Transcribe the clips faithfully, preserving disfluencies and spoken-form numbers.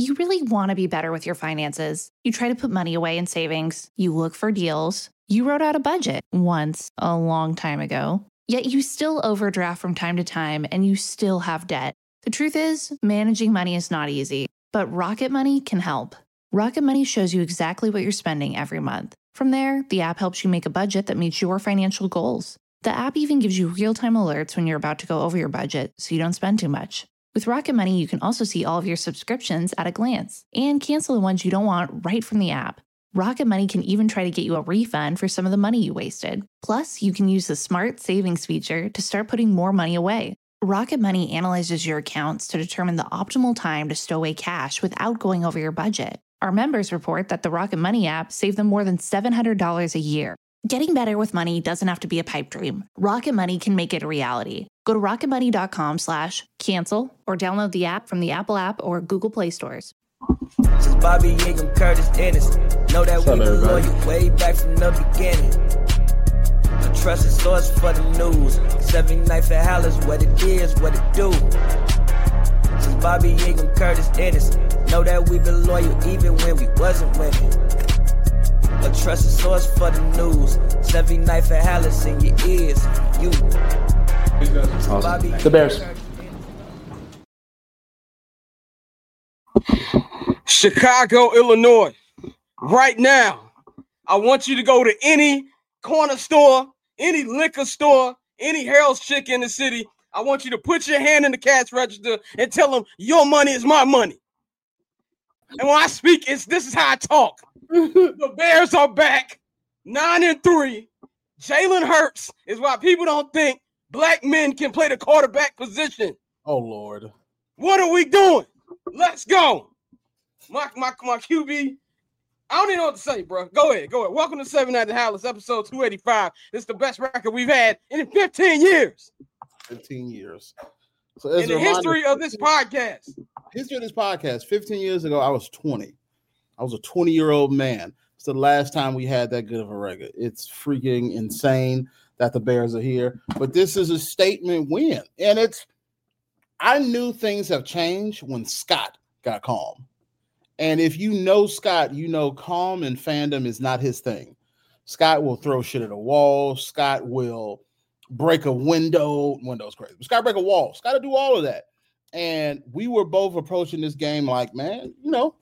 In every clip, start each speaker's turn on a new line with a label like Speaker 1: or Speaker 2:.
Speaker 1: You really want to be better with your finances. You try to put money away in savings. You look for deals. You wrote out a budget once a long time ago. Yet you still overdraft from time to time and you still have debt. The truth is, managing money is not easy, but Rocket Money can help. Rocket Money shows you exactly what you're spending every month. From there, the app helps you make a budget that meets your financial goals. The app even gives you real-time alerts when you're about to go over your budget so you don't spend too much. With Rocket Money, you can also see all of your subscriptions at a glance and cancel the ones you don't want right from the app. Rocket Money can even try to get you a refund for some of the money you wasted. Plus, you can use the Smart Savings feature to start putting more money away. Rocket Money analyzes your accounts to determine the optimal time to stow away cash without going over your budget. Our members report that the Rocket Money app saved them more than seven hundred dollars a year. Getting better with money doesn't have to be a pipe dream. Rocket Money can make it a reality. Go to rocketmoney.com slash cancel or download the app from the Apple app or Google Play stores.
Speaker 2: Since Bobby Ingram, Curtis Ennis, know that we've been loyal way back from the beginning. A trusted source for the news. Every night for Hallis, what it is, what it do. Since Bobby Ingram, Curtis Ennis, know that we've been loyal even when we wasn't winning. A trusted source for the news. Every night for Hallis in your ears, you.
Speaker 3: Awesome. The Bears.
Speaker 4: Chicago, Illinois. Right now, I want you to go to any corner store, any liquor store, any Harold's Chick in the city. I want you to put your hand in the cash register and tell them your money is my money. And when I speak, it's this is how I talk. The Bears are back, nine and three. Jalen Hurts is why people don't think black men can play the quarterback position.
Speaker 3: Oh Lord,
Speaker 4: what are we doing? Let's go. My my my Q B. I don't even know what to say, bro. Go ahead, go ahead. Welcome to Seven Nights at Hallis, episode two eighty-five. This is the best record we've had in fifteen years.
Speaker 3: fifteen years. So
Speaker 4: in the history of this podcast.
Speaker 3: History of this podcast. fifteen years ago, I was twenty. I was a twenty-year-old man. It's the last time we had that good of a record. It's freaking insane that the Bears are here. But this is a statement win. And it's, I knew things have changed when Scott got calm. And if you know Scott, you know calm and fandom is not his thing. Scott will throw shit at a wall. Scott will break a window. Window's crazy. But Scott break a wall. Scott will do all of that. And we were both approaching this game like, man, you know,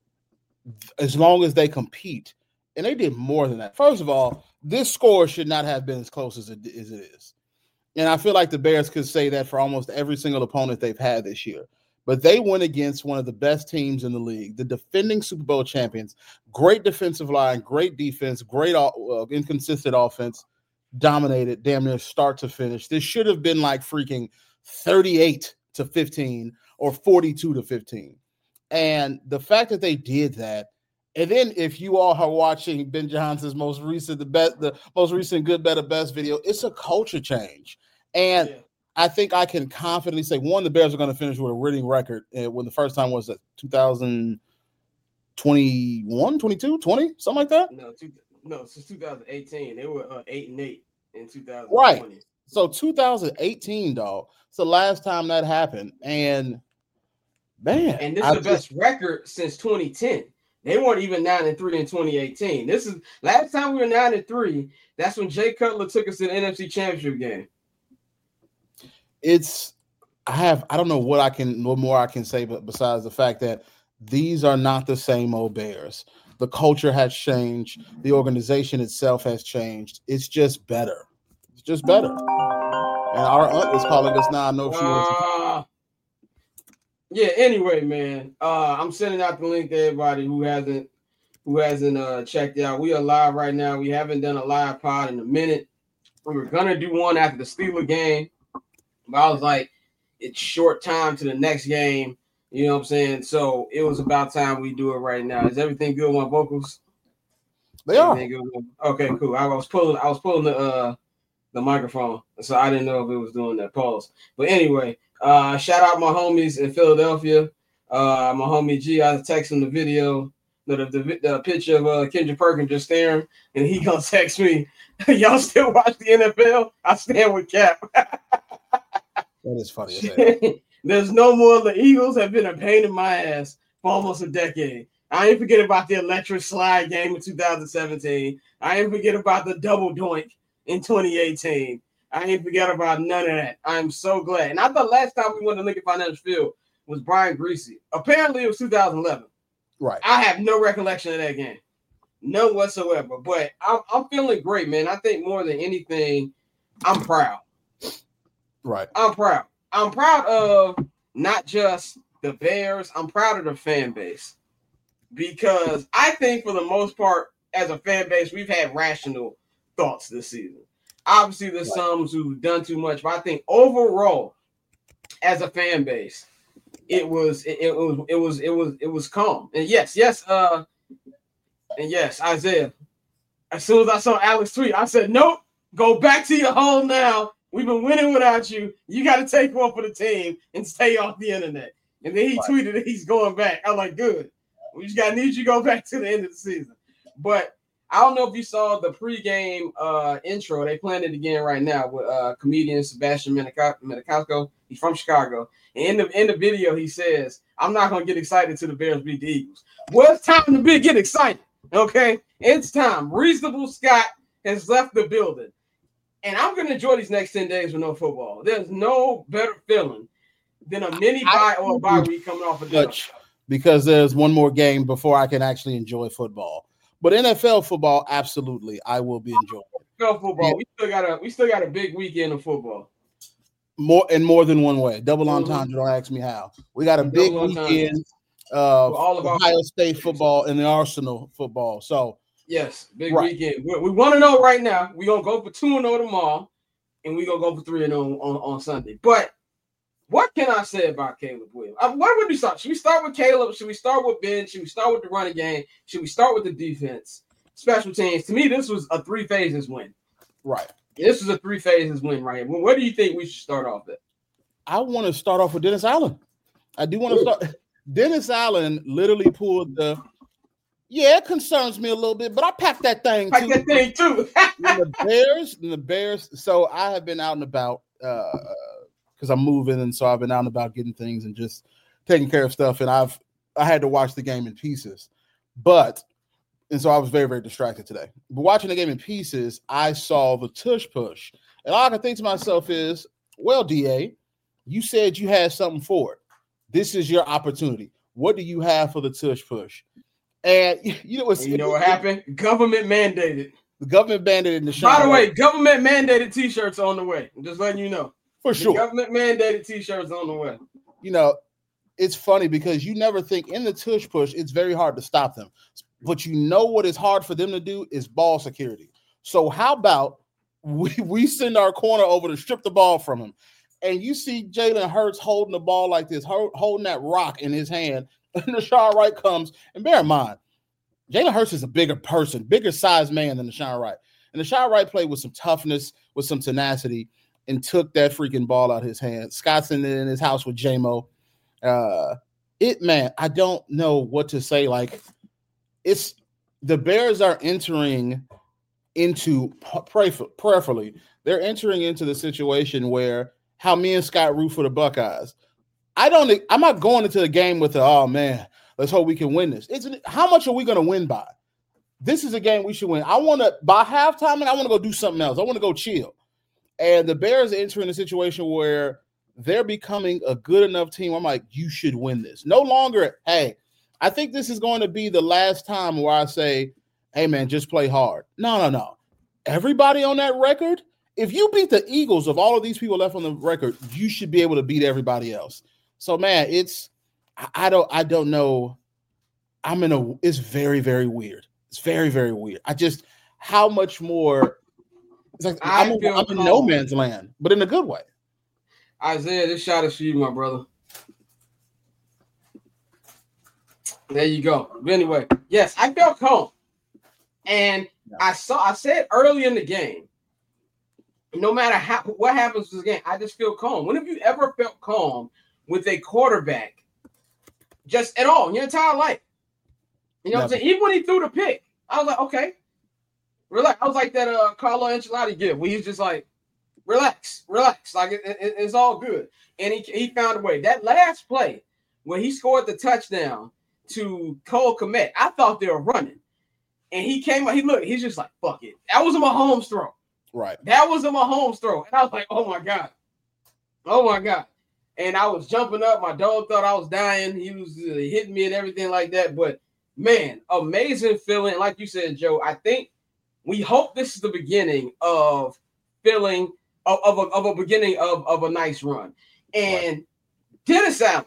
Speaker 3: as long as they compete. And they did more than that. First of all, this score should not have been as close as it, as it is. And I feel like the Bears could say that for almost every single opponent they've had this year. But they went against one of the best teams in the league, the defending Super Bowl champions. Great defensive line, great defense, great uh, inconsistent offense, dominated damn near start to finish. This should have been like freaking thirty-eight to fifteen or forty-two to fifteen. And the fact that they did that, and then if you all are watching Ben Johnson's most recent, the best, the most recent Good, Better, Best video, it's a culture change. And yeah. I think I can confidently say, one, the Bears are going to finish with a winning record. And when the first time was that two thousand twenty-one, twenty-two, twenty, something like that?
Speaker 4: No, two, no, since two thousand eighteen. They were uh, eight and eight in two thousand
Speaker 3: Right.
Speaker 4: twenty.
Speaker 3: So two thousand eighteen, dog. It's the last time that happened. And man,
Speaker 4: and this
Speaker 3: I
Speaker 4: is the just, best record since twenty ten. They weren't even nine and three in twenty eighteen. This is last time we were nine and three. That's when Jay Cutler took us to the N F C Championship game.
Speaker 3: It's I have I don't know what I can what more I can say, but besides the fact that these are not the same old Bears. The culture has changed. The organization itself has changed. It's just better. It's just better. And our aunt is calling us now. I know she was.
Speaker 4: Uh, yeah. Anyway, man, uh, I'm sending out the link to everybody who hasn't who hasn't uh, checked it out. We are live right now. We haven't done a live pod in a minute. We were gonna do one after the Steelers game, but I was like, it's short time to the next game. You know what I'm saying? So it was about time we do it right now. Is everything good with my vocals?
Speaker 3: They are.
Speaker 4: Okay, cool. I was pulling. I was pulling the uh, the microphone, so I didn't know if it was doing that pause. But anyway, uh, shout out my homies in Philadelphia. Uh, my homie G, I text him the video, the the, the picture of uh, Kendrick Perkins just staring, and he gonna text me, "Y'all still watch the N F L? I stand with Cap."
Speaker 3: That is funny.
Speaker 4: There's no more. The Eagles have been a pain in my ass for almost a decade. I ain't forget about the electric slide game in two thousand seventeen. I ain't forget about the double doink in twenty eighteen. I ain't forget about none of that. I'm so glad. And I thought last time we went to Lincoln Financial Field was Brian Greasy. Apparently it was two thousand eleven.
Speaker 3: Right.
Speaker 4: I have no recollection of that game. None whatsoever. But I'm, I'm feeling great, man. I think more than anything, I'm proud.
Speaker 3: Right.
Speaker 4: I'm proud. I'm proud of not just the Bears. I'm proud of the fan base. Because I think for the most part, as a fan base, we've had rational thoughts this season. Obviously, there's right. some who've done too much, but I think overall, as a fan base, it was it, it was it was it was it was calm. And yes, yes, uh, and yes, Isaiah. As soon as I saw Alex tweet, I said, "Nope, go back to your home now. We've been winning without you. You got to take one for the team and stay off the internet." And then he right. tweeted that he's going back. I'm like, good. We just got to need you to go back to the end of the season. But I don't know if you saw the pregame uh, intro. They playing it again right now with uh, comedian Sebastian Maniscalco. He's from Chicago. And in the, in the video, he says, "I'm not going to get excited till the Bears beat the Eagles." Well, it's time to be, get excited, okay? It's time. Reasonable Scott has left the building. And I'm going to enjoy these next ten days with no football. There's no better feeling than a mini bye or a bye week coming off a dub.
Speaker 3: Because there's one more game before I can actually enjoy football. But N F L football, absolutely, I will be enjoying.
Speaker 4: N F L football, yeah. we still got a we still got a big weekend of football.
Speaker 3: More in more than one way. Double entendre. Don't ask me how. We got a
Speaker 4: Double
Speaker 3: big
Speaker 4: entendre.
Speaker 3: weekend of
Speaker 4: all of
Speaker 3: Ohio
Speaker 4: our-
Speaker 3: State football and the Arsenal football. So
Speaker 4: yes, big
Speaker 3: right.
Speaker 4: weekend. We, we want to know right now. We're gonna go for two and zero tomorrow, and we're gonna go for three and zero on, on Sunday. But what can I say about Caleb Williams? Uh, where would we start? Should we start with Caleb? Should we start with Ben? Should we start with the running game? Should we start with the defense? Special teams. To me, this was a three phases win.
Speaker 3: Right.
Speaker 4: This is a three phases win right here. Well, where do you think we should start off at?
Speaker 3: I want to start off with Dennis Allen. I do want to start. Dennis Allen literally pulled the. Yeah, it concerns me a little bit, but I packed that thing
Speaker 4: Pack
Speaker 3: too.
Speaker 4: that thing too.
Speaker 3: the Bears, the Bears. So I have been out and about. Uh, because I'm moving, and so I've been out and about getting things and just taking care of stuff. And I've I had to watch the game in pieces, but and so I was very very distracted today. But watching the game in pieces, I saw the tush push, and all I can think to myself is, well, D A, you said you had something for it. This is your opportunity. What do you have for the tush push? And you know what's
Speaker 4: you know what happened? Government mandated.
Speaker 3: The government mandated the
Speaker 4: By the way, government mandated T-shirts on the way. I'm just letting you know.
Speaker 3: For sure.
Speaker 4: The government mandated T-shirts on the way.
Speaker 3: You know, it's funny because you never think in the tush push, it's very hard to stop them. But you know what is hard for them to do is ball security. So how about we, we send our corner over to strip the ball from him? And you see Jalen Hurts holding the ball like this, holding that rock in his hand. And Deshaun Wright comes. And bear in mind, Jalen Hurts is a bigger person, bigger size man than Deshaun Wright. And Deshaun Wright played with some toughness, with some tenacity, and took that freaking ball out of his hand. Scott's in, in his house with J-Mo. Uh, it, man, I don't know what to say. Like, it's the Bears are entering into, prayerfully, they're entering into the situation where how me and Scott root for the Buckeyes. I don't, I'm not going into the game with the, oh, man, let's hope we can win this. It's how much are we going to win by? This is a game we should win. I want to, by halftime, I want to go do something else. I want to go chill. And the Bears are entering a situation where they're becoming a good enough team. I'm like, you should win this. No longer, hey, I think this is going to be the last time where I say, hey, man, just play hard. No, no, no. Everybody on that record, if you beat the Eagles of all of these people left on the record, you should be able to beat everybody else. So, man, it's I don't I don't know. I'm in a it's very, very weird. It's very, very weird. I just how much more it's like I'm, in, I'm in no man's land, but in a good way.
Speaker 4: Isaiah, this shot is for you, my brother. There you go. But anyway, yes, I felt calm. And yeah. I saw I said early in the game, no matter how what happens in this game, I just feel calm. When have you ever felt calm with a quarterback just at all in your entire life? You know Never. What I'm saying? Even when he threw the pick, I was like, okay, relax. I was like that uh, Carlo Ancelotti gift where he's just like, relax, relax. Like it, it, it's all good. And he, he found a way. That last play when he scored the touchdown to Cole Kmet. I thought they were running. And he came out, he looked, he's just like, fuck it. That was a Mahomes throw.
Speaker 3: Right.
Speaker 4: That was a Mahomes throw. And I was like, oh my God. Oh my God. And I was jumping up. My dog thought I was dying. He was uh, hitting me and everything like that. But man, amazing feeling. Like you said, Joe, I think we hope this is the beginning of feeling of, of, a, of a beginning of, of a nice run. And right. Dennis Allen,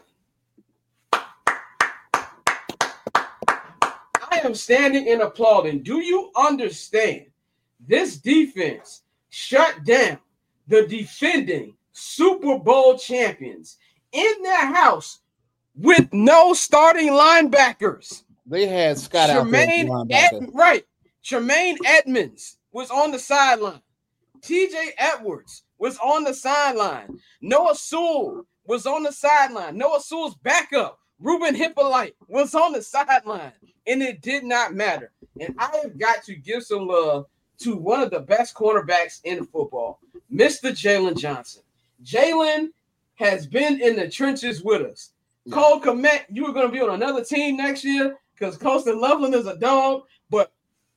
Speaker 4: I am standing and applauding. Do you understand? This defense shut down the defending Super Bowl champions in their house with no starting linebackers.
Speaker 3: They had Scott
Speaker 4: Tremaine
Speaker 3: out there.
Speaker 4: Ed, right. Tremaine Edmonds was on the sideline. T J Edwards was on the sideline. Noah Sewell was on the sideline. Noah Sewell's backup, Ruben Hippolyte, was on the sideline. And it did not matter. And I have got to give some love to one of the best cornerbacks in football, Mister Jalen Johnson. Jalen has been in the trenches with us. Yeah. Cole Kmet, you are going to be on another team next year because Colston Loveland is a dog, but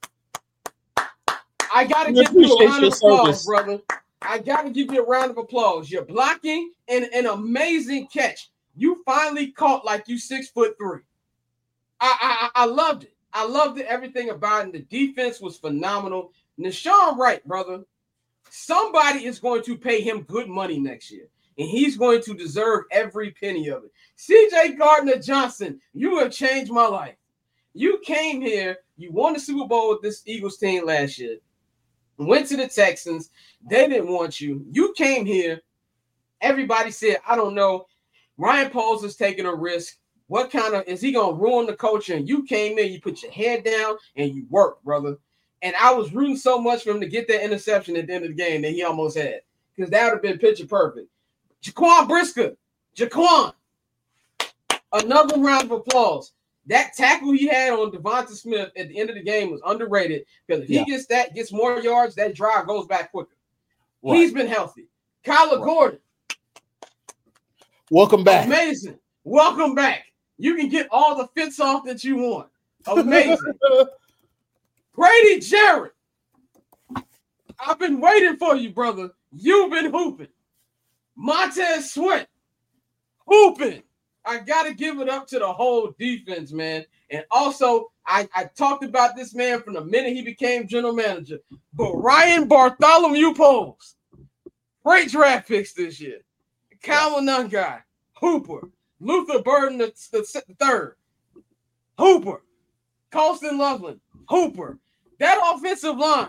Speaker 4: I got to give you a round of applause, brother. I got to give you a round of applause. You're blocking and an amazing catch. You finally caught like you six foot three. I, I, I loved it. I loved it, everything about it. The defense was phenomenal. Nahshon Wright, brother, somebody is going to pay him good money next year, and he's going to deserve every penny of it. C J Gardner-Johnson, you have changed my life. You came here, you won the Super Bowl with this Eagles team last year, went to the Texans. They didn't want you. You came here. Everybody said, I don't know. Ryan Poles is taking a risk. What kind of – is he going to ruin the culture? And you came in, you put your head down, and you worked, brother. And I was rooting so much for him to get that interception at the end of the game that he almost had, because that would have been picture perfect. Jaquan Brisker, Jaquan, another round of applause. That tackle he had on Devonta Smith at the end of the game was underrated, because if yeah. he gets that, gets more yards, that drive goes back quicker. Right. He's been healthy. Kyler right. Gordon.
Speaker 3: Welcome back.
Speaker 4: Amazing. Welcome back. You can get all the fits off that you want. Amazing. Grady Jarrett, I've been waiting for you, brother. You've been hooping. Montez Sweat, hooping. I got to give it up to the whole defense, man. And also, I, I talked about this man from the minute he became general manager. But Ryan Bartholomew Poles, great draft picks this year. Kyle Nungai, hooper. Luther Burden, the, the, the third, hooper. Colston Loveland, hooper. That offensive line,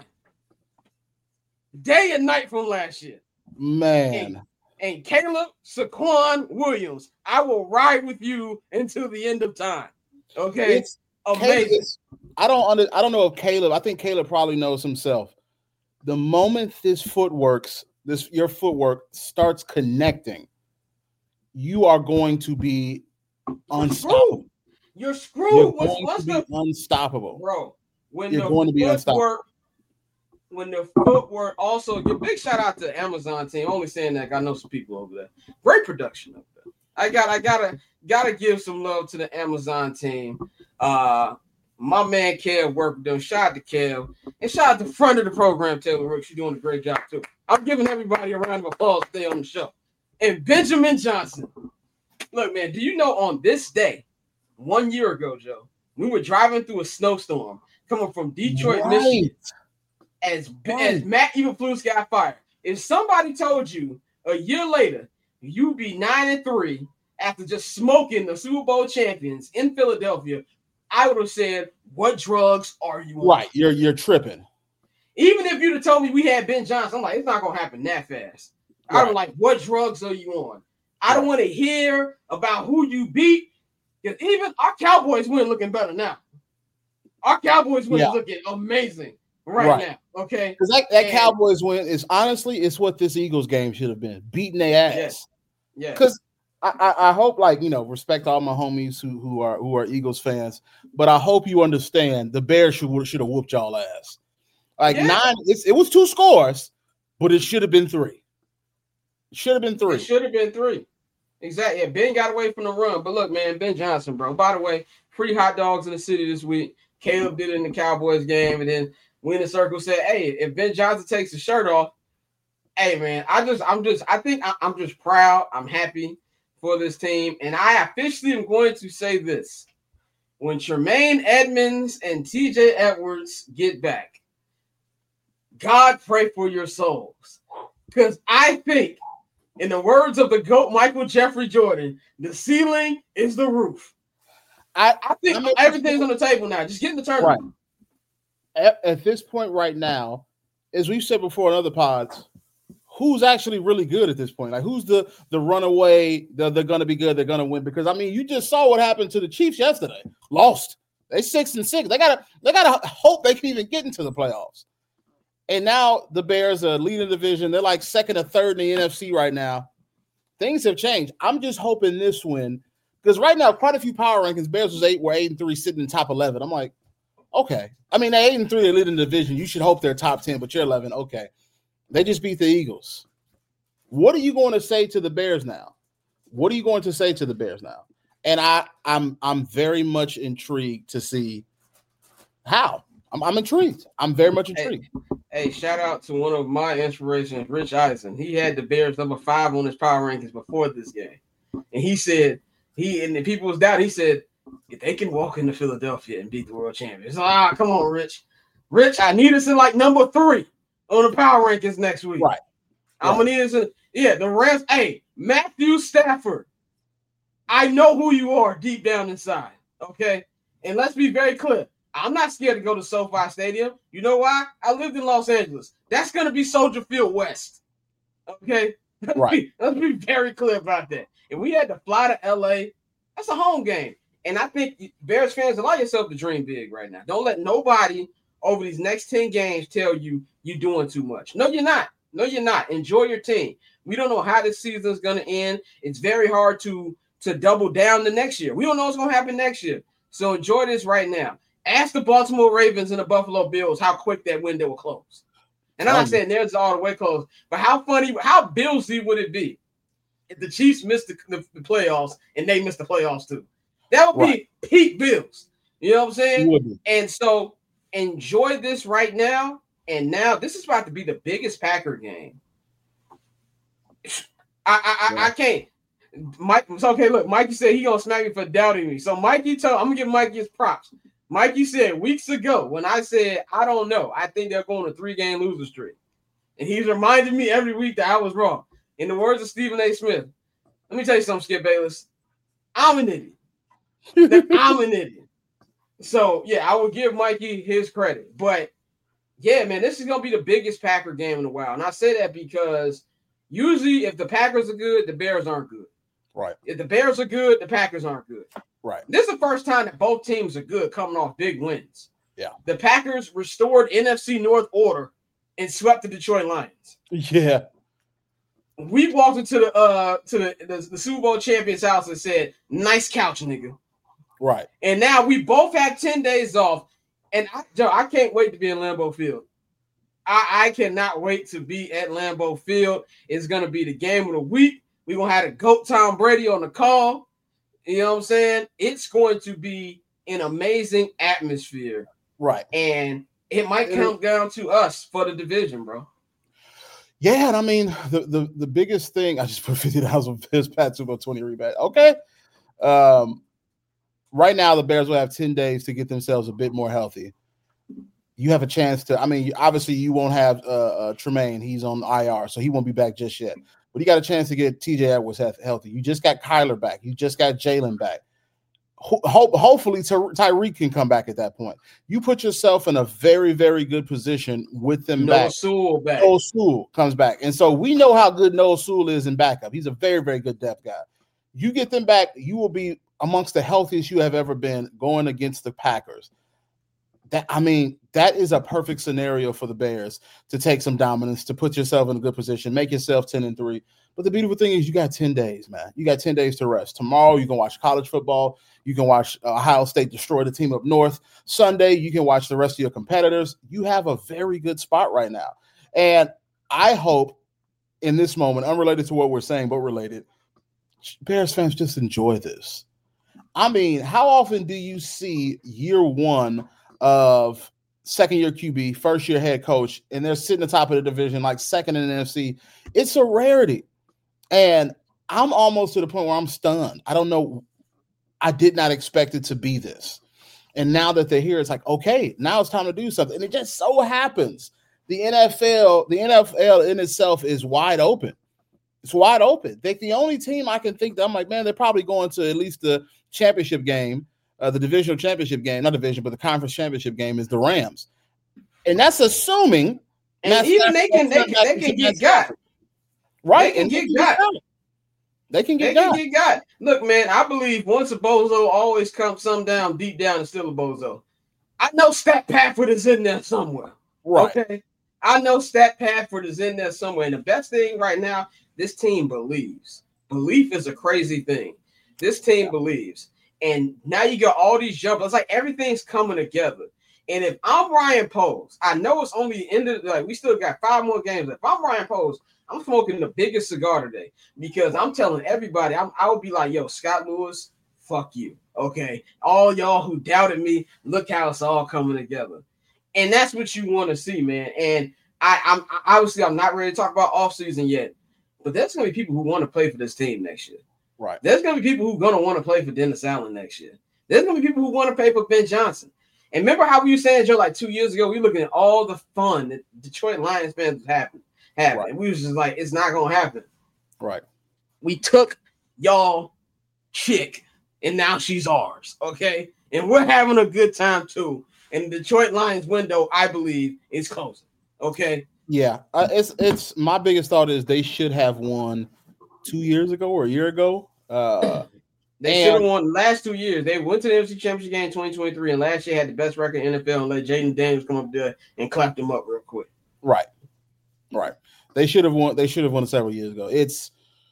Speaker 4: day and night from last year.
Speaker 3: Man.
Speaker 4: And, and Caleb Saquon Williams, I will ride with you until the end of time. Okay?
Speaker 3: It's
Speaker 4: amazing.
Speaker 3: Caleb, I don't under, I don't know if Caleb, I think Caleb probably knows himself. The moment this footworks, this your footwork starts connecting, you are going to be unstoppable.
Speaker 4: You're screwed.
Speaker 3: You're
Speaker 4: what's,
Speaker 3: going
Speaker 4: what's
Speaker 3: to be
Speaker 4: the,
Speaker 3: unstoppable.
Speaker 4: Bro, when
Speaker 3: You're
Speaker 4: the
Speaker 3: going to be
Speaker 4: footwork,
Speaker 3: unstoppable.
Speaker 4: When the footwork also, your big shout out to Amazon team. Only saying that I know some people over there. Great production up there. I got, I gotta, gotta give some love to the Amazon team. Uh, my man Kev worked with them. Shout out to Kev, and shout out to the front of the program, Taylor Rooks. You're doing a great job too. I'm giving everybody a round of applause to stay on the show. And Benjamin Johnson. Look, man, do you know on this day, one year ago, Joe, we were driving through a snowstorm coming from Detroit, right. Michigan, as, right. as Matt Eberflus got fired. If somebody told you a year later you'd be nine and three after just smoking the Super Bowl champions in Philadelphia, I would have said, "What drugs are you on?"
Speaker 3: Right, you're you're tripping.
Speaker 4: Even if you'd have told me we had Ben Johnson, I'm like, it's not gonna happen that fast. Right. I was like, "What drugs are you on?" I don't want to hear about who you beat, because even our Cowboys win looking better now. Our Cowboys win yeah. looking amazing right, right. now. Okay,
Speaker 3: because that, that Cowboys win is honestly it's what this Eagles game should have been, beating their ass.
Speaker 4: Yeah,
Speaker 3: because I, I, I hope, like you know, respect to all my homies who who are who are Eagles fans, but I hope you understand the Bears should should have whooped y'all ass. Like yeah. nine, it's, it was two scores, but it should have been three. It should have been three.
Speaker 4: It should have been three. Exactly. Yeah, Ben got away from the run. But look, man, Ben Johnson, bro. By the way, free hot dogs in the city this week. Caleb did it in the Cowboys game. And then Winning Circle said, hey, if Ben Johnson takes his shirt off, hey, man, I just, I'm just, I think I, I'm just proud. I'm happy for this team. And I officially am going to say this. When Tremaine Edmonds and T J Edwards get back, God pray for your souls. Because I think, in the words of the GOAT Michael Jeffrey Jordan, the ceiling is the roof. I, I think I mean, everything's on the table now. Just get in the tournament.
Speaker 3: Right. At, at this point right now, as we've said before in other pods, who's actually really good at this point? Like, who's the, the runaway, the, they're going to be good, they're going to win? Because, I mean, you just saw what happened to the Chiefs yesterday. Lost. They six and six. They got to they gotta hope they can even get into the playoffs. And now the Bears are leading the division. They're like second or third in the N F C right now. Things have changed. I'm just hoping this win, because right now, quite a few power rankings, Bears was eight, were eight and three, sitting in top eleven. I'm like, okay. I mean, they're eight and three, they're leading the division. You should hope they're top ten, but you're eleven. Okay. They just beat the Eagles. What are you going to say to the Bears now? What are you going to say to the Bears now? And I, I'm, I'm very much intrigued to see how. I'm, I'm intrigued. I'm very much intrigued.
Speaker 4: Hey, hey, shout out to one of my inspirations, Rich Eisen. He had the Bears number five on his power rankings before this game, and he said he and the people was down. He said if they can walk into Philadelphia and beat the world champions, ah, come on, Rich. Rich, I need us in like number three on the power rankings next week.
Speaker 3: Right.
Speaker 4: I'm gonna need us in. Yeah, the Rams. Hey, Matthew Stafford. I know who you are deep down inside. Okay, and let's be very clear. I'm not scared to go to SoFi Stadium. You know why? I lived in Los Angeles. That's going to be Soldier Field West. Okay? Let's,
Speaker 3: right.
Speaker 4: be, let's be very clear about that. If we had to fly to L A, that's a home game. And I think Bears fans, allow yourself to dream big right now. Don't let nobody over these next ten games tell you you're doing too much. No, you're not. No, you're not. Enjoy your team. We don't know how this season is going to end. It's very hard to, to double down the next year. We don't know what's going to happen next year. So enjoy this right now. Ask the Baltimore Ravens and the Buffalo Bills how quick that window will close. And I'm not saying theirs is all the way closed, but how funny, how Billsy would it be if the Chiefs missed the, the, the playoffs and they missed the playoffs too? That would right. be peak Bills. You know what I'm saying? And so enjoy this right now. And now this is about to be the biggest Packer game. I I, yeah. I, I can't. Mike, it's okay. Look, Mikey said he gonna smack me for doubting me. So Mikey told I'm gonna give Mikey his props. Mikey said weeks ago when I said, I don't know, I think they're going a three-game loser streak. And he's reminded me every week that I was wrong. In the words of Stephen A. Smith, let me tell you something, Skip Bayless. I'm an idiot. I'm an idiot. So, yeah, I will give Mikey his credit. But, yeah, man, this is going to be the biggest Packer game in a while. And I say that because usually if the Packers are good, the Bears aren't good.
Speaker 3: Right.
Speaker 4: If the Bears are good, the Packers aren't good.
Speaker 3: Right.
Speaker 4: This is the first time that both teams are good coming off big wins.
Speaker 3: Yeah.
Speaker 4: The Packers restored N F C North order and swept the Detroit Lions.
Speaker 3: Yeah.
Speaker 4: We walked into the uh to the, the, the Super Bowl champions house and said, nice couch, nigga.
Speaker 3: Right.
Speaker 4: And now we both had ten days off. And I, Joe, I can't wait to be in Lambeau Field. I, I cannot wait to be at Lambeau Field. It's gonna be the game of the week. We're gonna have the GOAT Tom Brady on the call. You know what I'm saying? It's going to be an amazing atmosphere.
Speaker 3: Right.
Speaker 4: And it might come down to us for the division, bro.
Speaker 3: Yeah, and I mean, the the, the biggest thing, I just put fifty dollars on Bears Pat Super Bowl twenty rebate. Okay. Um, right now, the Bears will have ten days to get themselves a bit more healthy. You have a chance to, I mean, obviously you won't have uh, uh, Tremaine. He's on I R, so he won't be back just yet. But you got a chance to get T J Edwards healthy. You just got Kyler back. You just got Jalen back. Ho- ho- hopefully Ty- Tyreek can come back at that point. You put yourself in a very, very good position with them
Speaker 4: Noah
Speaker 3: back.
Speaker 4: Sewell back.
Speaker 3: Noah Sewell comes back. And so we know how good Noah Sewell is in backup. He's a very, very good depth guy. You get them back, you will be amongst the healthiest you have ever been going against the Packers. That I mean, that is a perfect scenario for the Bears to take some dominance, to put yourself in a good position, make yourself ten and three. But the beautiful thing is you got ten days, man. You got ten days to rest. Tomorrow you can watch college football. You can watch Ohio State destroy the team up north. Sunday you can watch the rest of your competitors. You have a very good spot right now. And I hope in this moment, unrelated to what we're saying, but related, Bears fans, just enjoy this. I mean, how often do you see year one of second year Q B, first year head coach, and they're sitting at the top of the division, like second in the N F C? It's a rarity. And I'm almost to the point where I'm stunned. I don't know. I did not expect it to be this. And now that they're here, it's like, okay, now it's time to do something. And it just so happens the N F L, the N F L in itself is wide open. It's wide open. They the only team I can think that I'm like, man, they're probably going to at least the championship game, uh, the divisional championship game, not division, but the conference championship game is the Rams. And that's assuming.
Speaker 4: And that's, even that's, they can, they can, they can get got.
Speaker 3: Right.
Speaker 4: They can
Speaker 3: and
Speaker 4: get
Speaker 3: they
Speaker 4: got.
Speaker 3: got. They can get
Speaker 4: they
Speaker 3: got.
Speaker 4: Can get got. Look, man, I believe once a bozo, always comes some down deep down and still a bozo. I know Stat Pafford is in there somewhere.
Speaker 3: Right.
Speaker 4: Okay. I know Stat Pafford is in there somewhere. And the best thing right now, this team believes. Belief is a crazy thing. This team yeah. believes. And now you got all these jumpers. It's like everything's coming together. And if I'm Ryan Poles, I know it's only the end of the, like we still got five more games. If I'm Ryan Poles, I'm smoking the biggest cigar today because I'm telling everybody, I'm, I would be like, yo, Scott Lewis, fuck you. Okay. All y'all who doubted me, look how it's all coming together. And that's what you want to see, man. And I, I'm obviously I'm not ready to talk about offseason yet, but there's going to be people who want to play for this team next year.
Speaker 3: Right.
Speaker 4: There's going to be people who are going to want to play for Dennis Allen next year. There's going to be people who want to play for Ben Johnson. And remember how we were saying, Joe, like two years ago, we were looking at all the fun that Detroit Lions fans was having. having. Right. And we was just like, it's not going to happen.
Speaker 3: Right.
Speaker 4: We took y'all chick, and now she's ours, okay? And we're having a good time, too. And the Detroit Lions window, I believe, is closing, okay?
Speaker 3: Yeah. Uh, it's it's my biggest thought is they should have won two years ago or a year ago. Uh
Speaker 4: They should have won the last two years. They went to the N F C Championship game in twenty twenty-three, and last year had the best record in the N F L and let Jaden Daniels come up there and clap them up real quick.
Speaker 3: Right. Right. They should have won. They should have won several years ago. It's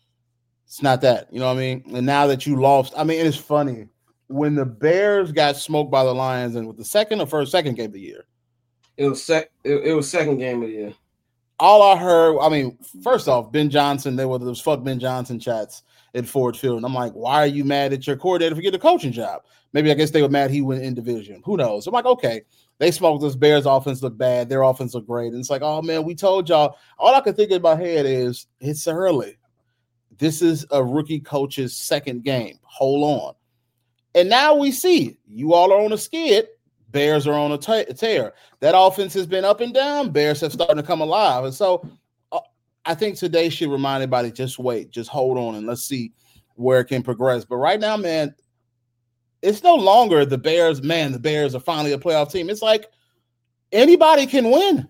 Speaker 3: it's not that. You know what I mean? And now that you lost, I mean, it's funny. When the Bears got smoked by the Lions and with the second or first second game of the year.
Speaker 4: It was sec it, it was second game of the year.
Speaker 3: All I heard, I mean, first off, Ben Johnson, there were those fuck Ben Johnson chats at Ford Field. And I'm like, why are you mad at your coordinator for getting a coaching job? Maybe I guess they were mad he went in division. Who knows? I'm like, okay, they smoked this Bears offense look bad. Their offense look great. And it's like, oh man, we told y'all. All I could think in my head is it's early. This is a rookie coach's second game. Hold on. And now we see you all are on a skid. Bears are on a t- tear. That offense has been up and down. Bears have started to come alive. And so uh, I think today should remind everybody, just wait, just hold on, and let's see where it can progress. But right now, man, it's no longer the Bears, man, the Bears are finally a playoff team. It's like anybody can win.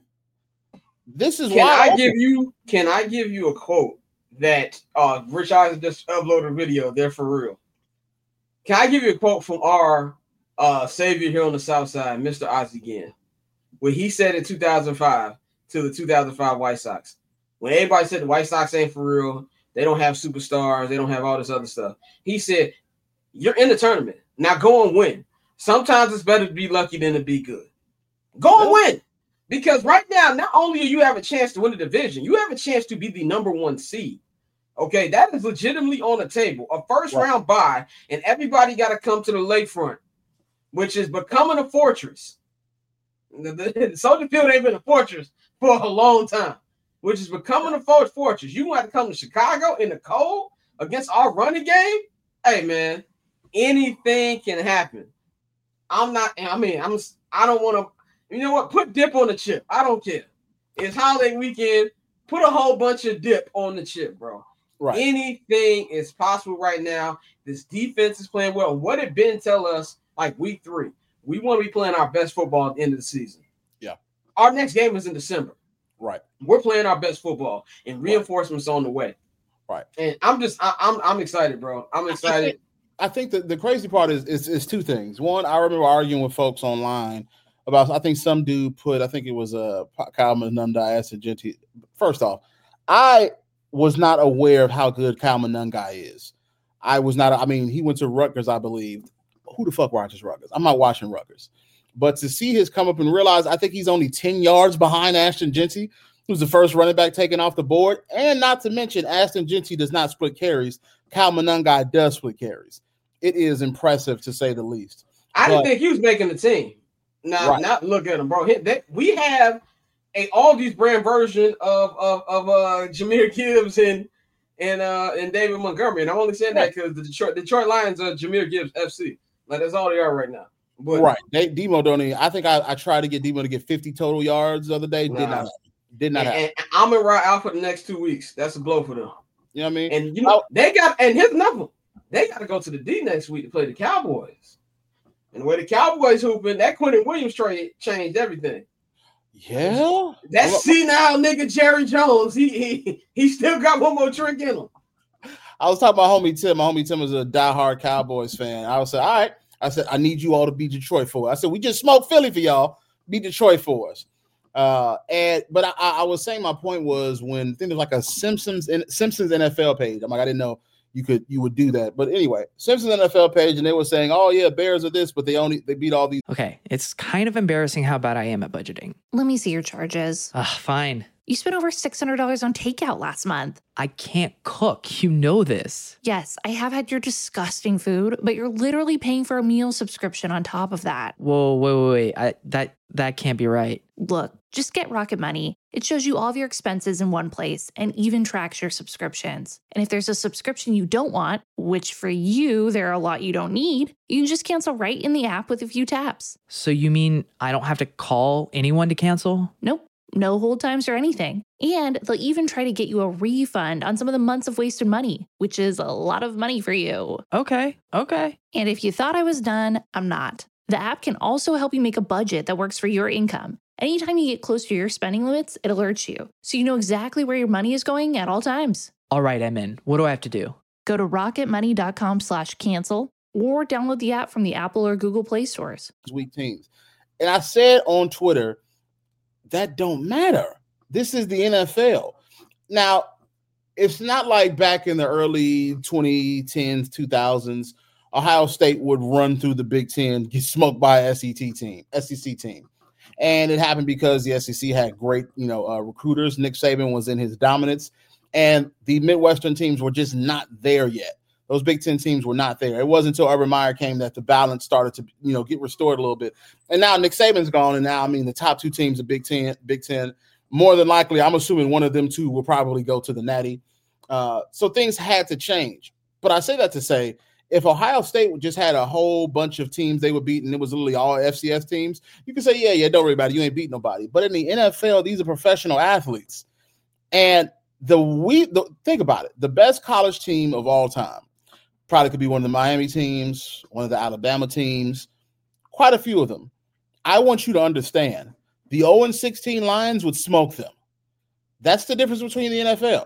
Speaker 3: This is
Speaker 4: can
Speaker 3: why
Speaker 4: I give you can I give you a quote that uh, Rich Eisen just uploaded a video. They're for real. Can I give you a quote from our uh, savior here on the South Side, Mister Ozzie Guillen, what he said in two thousand five to the two thousand five White Sox? When everybody said the White Sox ain't for real, they don't have superstars, they don't have all this other stuff. He said, you're in the tournament. Now go and win. Sometimes it's better to be lucky than to be good. Go and win. Because right now, not only do you have a chance to win the division, you have a chance to be the number one seed. Okay, that is legitimately on the table. A first right. round bye, and everybody got to come to the lakefront, which is becoming a fortress. The, the, the Soldier Field ain't been a fortress for a long time, which is becoming a fortress. You want to come to Chicago in the cold against our running game? Hey, man, anything can happen. I'm not, I mean, I'm, I don't want to, you know what? Put dip on the chip. I don't care. It's holiday weekend. Put a whole bunch of dip on the chip, bro. Right. Anything is possible right now. This defense is playing well. What did Ben tell us like week three? We want to be playing our best football at the end of the season.
Speaker 3: Yeah.
Speaker 4: Our next game is in December.
Speaker 3: Right.
Speaker 4: We're playing our best football, and reinforcements right. on the way.
Speaker 3: Right.
Speaker 4: And I'm just, I, I'm, I'm excited, bro. I'm excited.
Speaker 3: I think, I think that the crazy part is, is, is two things. One, I remember arguing with folks online about, I think some dude put, I think it was a uh, Kyle Monangai asked Genti. First off, I was not aware of how good Kyle Monangai is. I was not, I mean, he went to Rutgers, I believe. Who the fuck watches Rutgers? I'm not watching Rutgers. But to see his come up and realize, I think he's only ten yards behind Ashton Genti, who's the first running back taken off the board. And not to mention, Ashton Genti does not split carries. Cal Monangai does split carries. It is impressive to say the least.
Speaker 4: I
Speaker 3: but,
Speaker 4: didn't think he was making the team. Now,
Speaker 3: right.
Speaker 4: not look at him, bro. He, they, we have a all these brand version of of of uh, Jahmyr Gibbs and and uh, and David Montgomery. And I'm only saying right. that because the Detroit Detroit Lions are Jahmyr Gibbs F C. Like that's all they are right now. But,
Speaker 3: right. They Demo don't even. I think I, I tried to get Demo to get fifty total yards the other day. Did
Speaker 4: nah.
Speaker 3: not. Did not.
Speaker 4: And,
Speaker 3: happen.
Speaker 4: and I'm in right out for the next two weeks. That's a blow for them.
Speaker 3: You know what I mean?
Speaker 4: And you know oh. they got. And here's another. They got to go to the D next week to play the Cowboys. And the way the Cowboys hooping, that Quentin Williams trade changed everything.
Speaker 3: Yeah.
Speaker 4: That senile nigga Jerry Jones, he he he still got one more trick in him.
Speaker 3: I was talking about homie Tim. My homie Tim is a diehard Cowboys fan. I was saying, all right. I said, I need you all to beat Detroit for us. I said, we just smoked Philly for y'all. Beat Detroit for us. Uh, and but I, I was saying my point was when I think there's like a Simpsons Simpsons N F L page. I'm like, I didn't know you could you would do that. But anyway, Simpsons N F L page, and they were saying, oh yeah, Bears are this, but they only they beat all these.
Speaker 5: Okay, it's kind of embarrassing how bad I am at budgeting.
Speaker 1: Let me see your charges.
Speaker 5: Ugh, fine.
Speaker 1: You spent over six hundred dollars on takeout last month.
Speaker 5: I can't cook. You know this.
Speaker 1: Yes, I have had your disgusting food, but you're literally paying for a meal subscription on top of that.
Speaker 5: Whoa, wait, wait, wait. I, that, that can't be right.
Speaker 1: Look, just get Rocket Money. It shows you all of your expenses in one place and even tracks your subscriptions. And if there's a subscription you don't want, which for you, there are a lot you don't need, you can just cancel right in the app with a few taps.
Speaker 5: So you mean I don't have to call anyone to cancel?
Speaker 1: Nope. No hold times or anything. And they'll even try to get you a refund on some of the months of wasted money, which is a lot of money for you.
Speaker 5: Okay, okay.
Speaker 1: And if you thought I was done, I'm not. The app can also help you make a budget that works for your income. Anytime you get close to your spending limits, it alerts you, so you know exactly where your money is going at all times.
Speaker 5: All right, I'm in. What do I have to do?
Speaker 1: Go to rocketmoney.com slash cancel or download the app from the Apple or Google Play stores.
Speaker 3: Weak teams. And I said on Twitter, that don't matter. This is the N F L. Now, it's not like back in the early twenty tens, two thousands, Ohio State would run through the Big Ten, get smoked by an S E C team, S E C team. And it happened because the S E C had great, you know, uh, recruiters. Nick Saban was in his dominance, and the Midwestern teams were just not there yet. Those Big Ten teams were not there. It wasn't until Urban Meyer came that the balance started to, you know, get restored a little bit. And now Nick Saban's gone, and now, I mean, the top two teams of Big Ten, Big Ten, more than likely, I'm assuming one of them two will probably go to the Natty. Uh, so things had to change. But I say that to say, if Ohio State just had a whole bunch of teams they would beat, and it was literally all F C S teams, you could say, yeah, yeah, don't worry about it. You ain't beat nobody. But in the N F L, these are professional athletes. And the we the, think about it. The best college team of all time probably could be one of the Miami teams, one of the Alabama teams, quite a few of them. I want you to understand, the oh and sixteen Lions would smoke them. That's the difference between the N F L.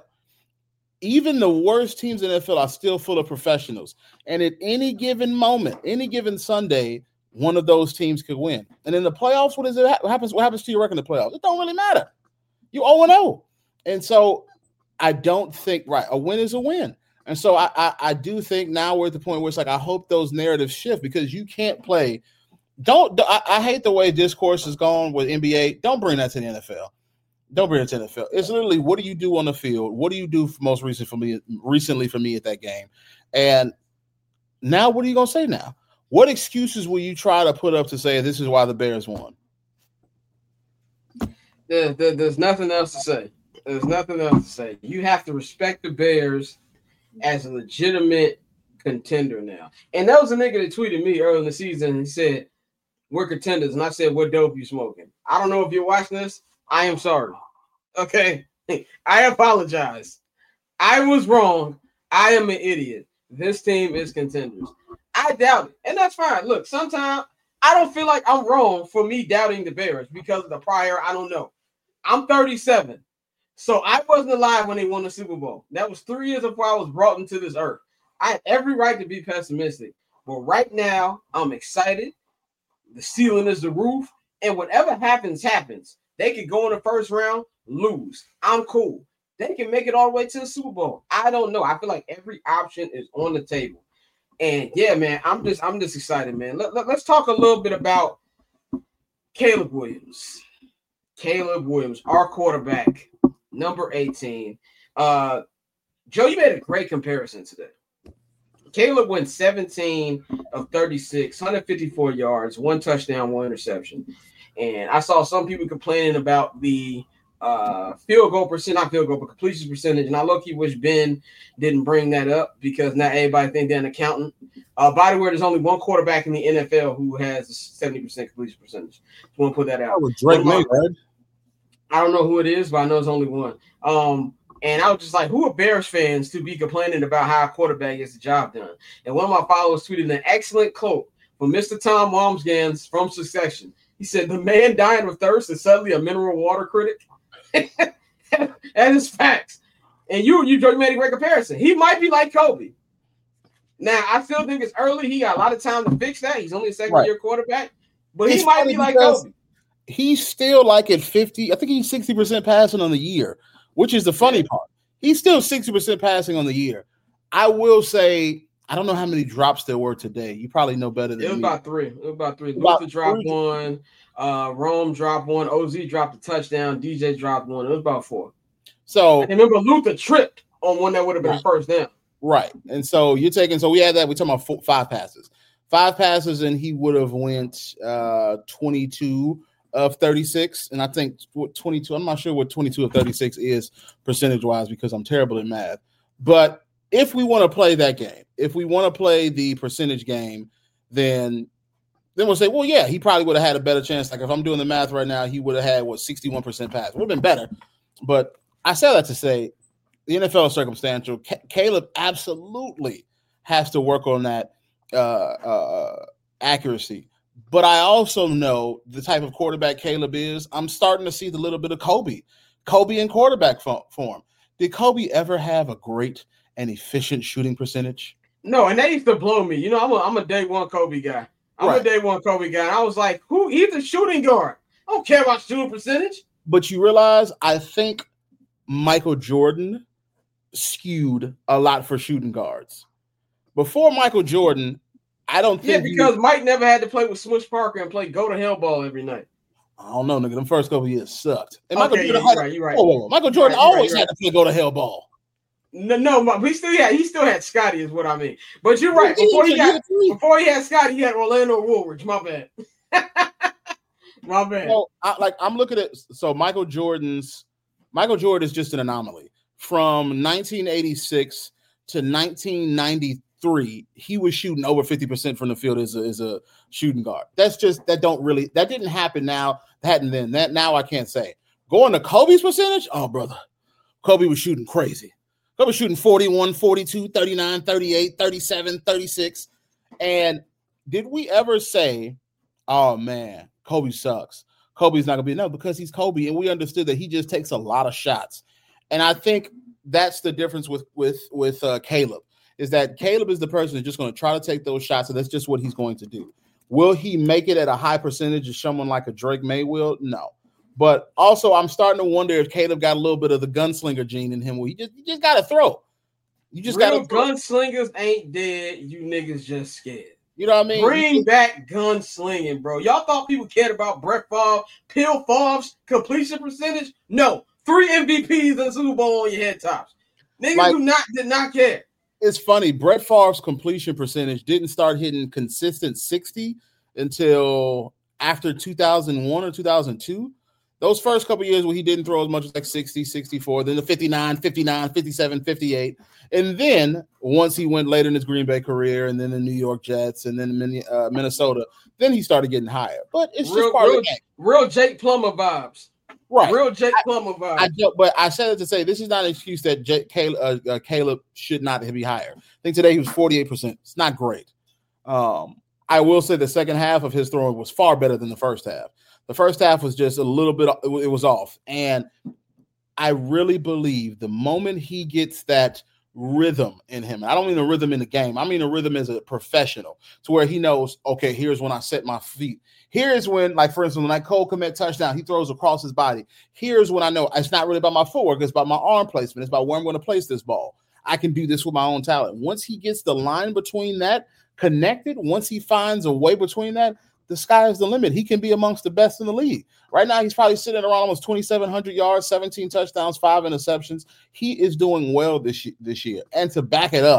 Speaker 3: Even the worst teams in the N F L are still full of professionals. And at any given moment, any given Sunday, one of those teams could win. And in the playoffs, what is it? What happens, what happens to your record in the playoffs? It don't really matter. You oh and oh. And so I don't think, right, a win is a win. And so I, I I do think now we're at the point where it's like, I hope those narratives shift, because you can't play. Don't I, I hate the way discourse is going with N B A. Don't bring that to the N F L. Don't bring it to the N F L. It's literally, what do you do on the field? What do you do for most recent for me recently for me at that game? And now what are you gonna say now? What excuses will you try to put up to say this is why the Bears won?
Speaker 4: There, there, there's nothing else to say. There's nothing else to say. You have to respect the Bears as a legitimate contender now. And that was a nigga that tweeted me early in the season and he said, we're contenders. And I said, what dope you smoking? I don't know if you're watching this. I am sorry. Okay. I apologize. I was wrong. I am an idiot. This team is contenders. I doubt it. And that's fine. Look, sometimes I don't feel like I'm wrong for me doubting the Bears because of the prior. I don't know. I'm thirty-seven. So I wasn't alive when they won the Super Bowl. That was three years before I was brought into this earth. I have every right to be pessimistic. But right now, I'm excited. The ceiling is the roof. And whatever happens, happens. They could go in the first round, lose. I'm cool. They can make it all the way to the Super Bowl. I don't know. I feel like every option is on the table. And yeah, man, I'm just I'm just excited, man. Let, let, let's talk a little bit about Caleb Williams. Caleb Williams, our quarterback, number eighteen. Uh, Joe, you made a great comparison today. Caleb went seventeen of thirty-six, one hundred fifty-four yards, one touchdown, one interception. And I saw some people complaining about the uh, field goal percent, not field goal, but completion percentage. And I low-key wish Ben didn't bring that up because not everybody think they're an accountant. Uh, by the way, there's only one quarterback in the N F L who has a seventy percent completion percentage. Just want to put that out.
Speaker 3: Oh, Drake May, right?
Speaker 4: I don't know who it is, but I know it's only one. Um, and I was just like, who are Bears fans to be complaining about how a quarterback gets the job done? And one of my followers tweeted an excellent quote from Mister Tom Wambsgans from Succession. He said, the man dying of thirst is suddenly a mineral water critic. That is facts. And you, you made a great comparison. He might be like Kobe. Now, I still think it's early. He got a lot of time to fix that. He's only a second-year right. quarterback. But
Speaker 3: it's
Speaker 4: he might be like Kobe.
Speaker 3: He's still like at fifty. I think he's sixty percent passing on the year, which is the funny part. He's still sixty percent passing on the year. I will say, I don't know how many drops there were today. You probably know better than me.
Speaker 4: It was me. about three. It was about three.
Speaker 3: About
Speaker 4: Luther dropped
Speaker 3: three.
Speaker 4: one. Uh, Rome dropped one. O Z dropped a touchdown. D J dropped one. It was about four.
Speaker 3: So
Speaker 4: and remember, Luther tripped on one that would have been
Speaker 3: right.
Speaker 4: first down.
Speaker 3: Right. And so you're taking, so we had that. We're talking about four, five passes. Five passes, and he would have went uh, twenty-two of thirty-six. And I think twenty-two, I'm not sure what twenty-two of thirty-six is percentage-wise because I'm terrible at math. But if we want to play that game, if we want to play the percentage game, then then we'll say, well, yeah, he probably would have had a better chance. Like if I'm doing the math right now, he would have had, what, sixty-one percent pass. Would have been better. But I say that to say the N F L is circumstantial. C- Caleb absolutely has to work on that uh, uh, accuracy. But I also know the type of quarterback Caleb is. I'm starting to see the little bit of Kobe. Kobe in quarterback form. Did Kobe ever have a great and efficient shooting percentage?
Speaker 4: No, and they used to blow me. You know, I'm a, I'm a day one Kobe guy. I'm right. a day one Kobe guy. And I was like, who? He's a shooting guard. I don't care about shooting percentage.
Speaker 3: But you realize, I think Michael Jordan skewed a lot for shooting guards. Before Michael Jordan, I don't think.
Speaker 4: Yeah, because he, Mike never had to play with Smush Parker and play go to hell ball every night.
Speaker 3: I don't know, nigga. Them first couple years sucked. And
Speaker 4: okay,
Speaker 3: Michael
Speaker 4: yeah,
Speaker 3: Jordan
Speaker 4: you're
Speaker 3: had,
Speaker 4: right, you're right.
Speaker 3: Whoa, whoa, whoa. Michael Jordan
Speaker 4: right,
Speaker 3: always
Speaker 4: right,
Speaker 3: had
Speaker 4: right.
Speaker 3: to play go to hell ball.
Speaker 4: No, no, he still yeah, he still had Scotty, is what I mean. But you're right. Before he got before he had Scotty, he had Orlando Woolridge. My bad. My bad.
Speaker 3: So, I, like I'm looking at so Michael Jordan's Michael Jordan is just an anomaly. From nineteen eighty-six to nineteen ninety-three, he was shooting over fifty percent from the field as a, as a shooting guard. That's just that don't really that didn't happen now. That hadn't then. That now I can't say. Going to Kobe's percentage, oh brother. Kobe was shooting crazy. Kobe was shooting forty-one, forty-two, thirty-nine, thirty-eight, thirty-seven, thirty-six. And did we ever say, oh man, Kobe sucks. Kobe's not gonna be no, because he's Kobe, and we understood that he just takes a lot of shots. And I think that's the difference with with with uh, Caleb, is that Caleb is the person who's just going to try to take those shots, and that's just what he's going to do. Will he make it at a high percentage as someone like a Drake May will? No. But also, I'm starting to wonder if Caleb got a little bit of the gunslinger gene in him, where he just you just got to throw. You just got to
Speaker 4: gunslingers ain't dead. You niggas just scared.
Speaker 3: You know what I mean?
Speaker 4: Bring back gunslinging, bro. Y'all thought people cared about Brett Favre, Pill Favre's completion percentage? No. Three M V Ps in the Super Bowl on your head tops. Niggas like, do not did not care.
Speaker 3: It's funny. Brett Favre's completion percentage didn't start hitting consistent sixty until after two thousand one or two thousand two. Those first couple years where he didn't throw as much as like sixty, sixty-four, then the fifty-nine, fifty-nine, fifty-seven, fifty-eight. And then once he went later in his Green Bay career and then the New York Jets and then uh, Minnesota, then he started getting higher. But it's
Speaker 4: real,
Speaker 3: just part
Speaker 4: real,
Speaker 3: of the game.
Speaker 4: Real Jake Plummer vibes.
Speaker 3: Right.
Speaker 4: Real Jake Plummer vibes.
Speaker 3: I, I, but I said it to say this is not an excuse that J- Caleb, uh, uh, Caleb should not be higher. I think today he was forty-eight percent. It's not great. Um, I will say the second half of his throwing was far better than the first half. The first half was just a little bit, it was off. And I really believe the moment he gets that rhythm in him, I don't mean a rhythm in the game, I mean a rhythm as a professional, to where he knows, okay, here's when I set my feet. Here's when, like, for instance, when that Cole Kmet touchdown, he throws across his body. Here's when I know it's not really about my footwork, it's about my arm placement. It's about where I'm going to place this ball. I can do this with my own talent. Once he gets the line between that connected, once he finds a way between that, the sky is the limit. He can be amongst the best in the league. Right now, he's probably sitting around almost twenty-seven hundred yards, seventeen touchdowns, five interceptions. He is doing well this, this year. And to back it up,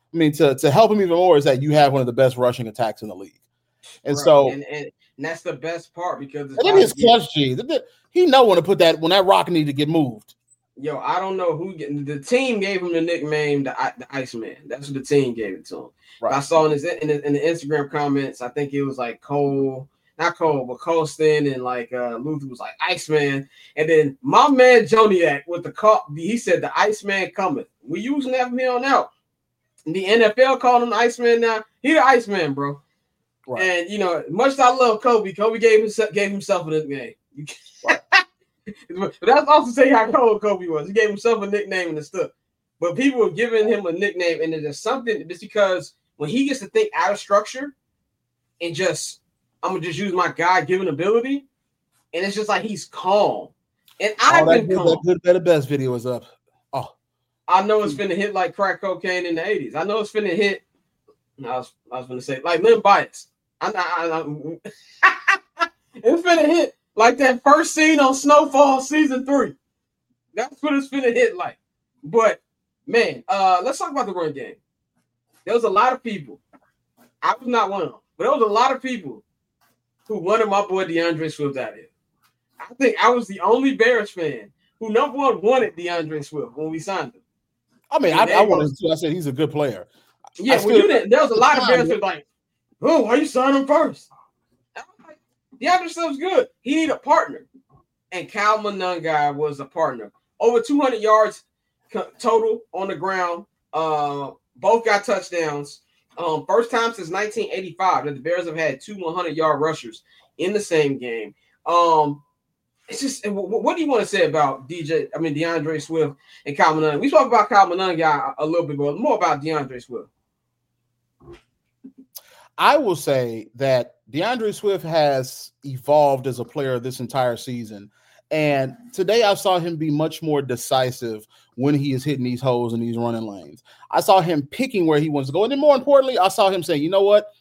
Speaker 3: I mean, to, to help him even more is that you have one of the best rushing attacks in the league. And
Speaker 4: right.
Speaker 3: so
Speaker 4: and, and, and that's the best part because
Speaker 3: it's and then his clutch G. He know when to put that when that rock needs to get moved.
Speaker 4: Yo, I don't know who the team gave him the nickname the, the Iceman. That's what the team gave it to him. Right. I saw in his in the, in the Instagram comments, I think it was like Cole, not Cole, but Colston and like uh, Luther was like Iceman. And then my man Joniak with the call, he said the Iceman cometh. We using that from here on out. And the N F L called him the Iceman now. He the Iceman, bro. Right. And you know, much as I love Kobe, Kobe gave himself gave himself a nickname. Right. But that's also say how cold Kobe was. He gave himself a nickname and stuff. But people were giving him a nickname, and there's something just because when he gets to think out of structure and just, I'm gonna just use my God-given ability, and it's just like he's calm. And I've
Speaker 3: oh,
Speaker 4: been
Speaker 3: good,
Speaker 4: calm.
Speaker 3: That good, better, best video is up. Oh,
Speaker 4: I know it's finna hit like crack cocaine in the eighties. I know it's finna hit. I was, I was gonna say like Limb Bites. I, I, I, it's finna hit. Like that first scene on Snowfall season three. That's what it's finna hit like. But, man, uh, let's talk about the run game. There was a lot of people. I was not one of them. But there was a lot of people who wanted my boy DeAndre Swift out here. I think I was the only Bears fan who, number one, wanted DeAndre Swift when we signed him.
Speaker 3: I mean, I, I wanted to. I said he's a good player.
Speaker 4: Yeah, well, you didn't. There was a lot of Bears fans like, oh, why you sign him first? DeAndre Swift's good. He need a partner. And Kyle Monangai was a partner. Over two hundred yards total on the ground. Uh, both got touchdowns. Um, first time since nineteen eighty-five that the Bears have had two hundred-yard rushers in the same game. Um, it's just, what do you want to say about D J, I mean, DeAndre Swift and Kyle Monangai? We spoke about Kyle Monangai a little bit, but more about DeAndre Swift.
Speaker 3: I will say that DeAndre Swift has evolved as a player this entire season. And today I saw him be much more decisive when he is hitting these holes in these running lanes. I saw him picking where he wants to go. And then more importantly, I saw him saying, you know what?